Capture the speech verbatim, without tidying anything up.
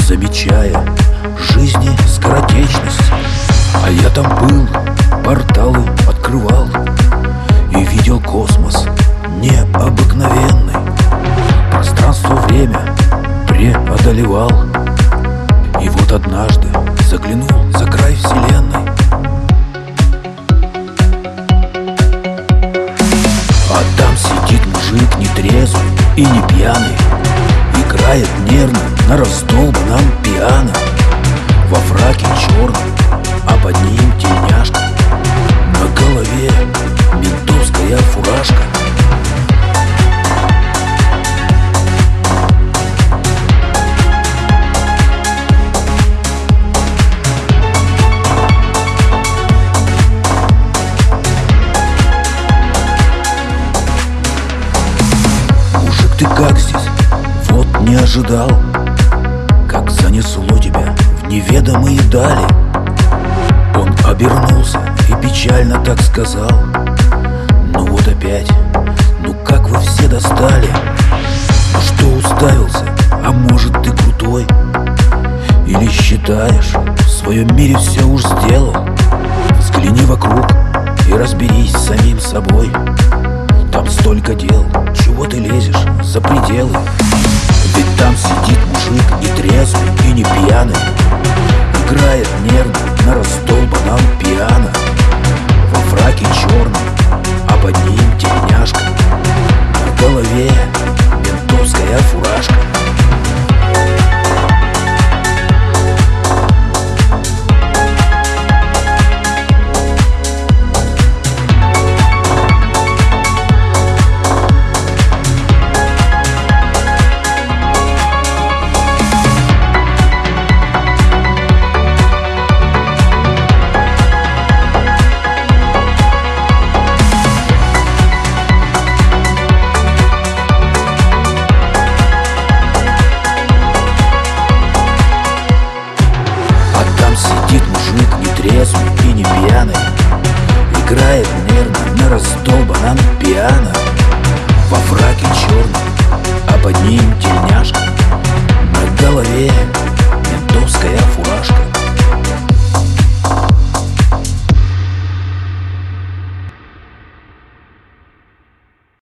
замечая жизни скоротечность. А я там был, порталы открывал и видел космос необыкновенный. Пространство-время преодолевал, и вот однажды заглянул за край вселенной. А там сидит мужик нетрезвый и не пьяный, играет нервно на раздолбанном пиано. Во фраке черном, а под ним тельняшка, на голове ментовская фуражка. Мужик, ты как здесь? Вот не ожидал, как занесло тебя в неведомые дали. Он обернулся и печально так сказал: ну вот опять, ну как вы все достали. Ну что уставился, а может ты крутой? Или считаешь, в своем мире все уж сделал? Взгляни вокруг и разберись с самим собой. Там столько дел, чего ты лезешь за пределы? Ведь там сидит мужик и трезвый, и не пьяный, играет нервно на раздолбанном пиано. Во фраке черном, а под ним тельняшка, на голове ментовская фуражка. Сидит мужик нетрезвый и не пьяный, играет нервно на раздолбанном пиано. Во фраке черном, а под ним тельня.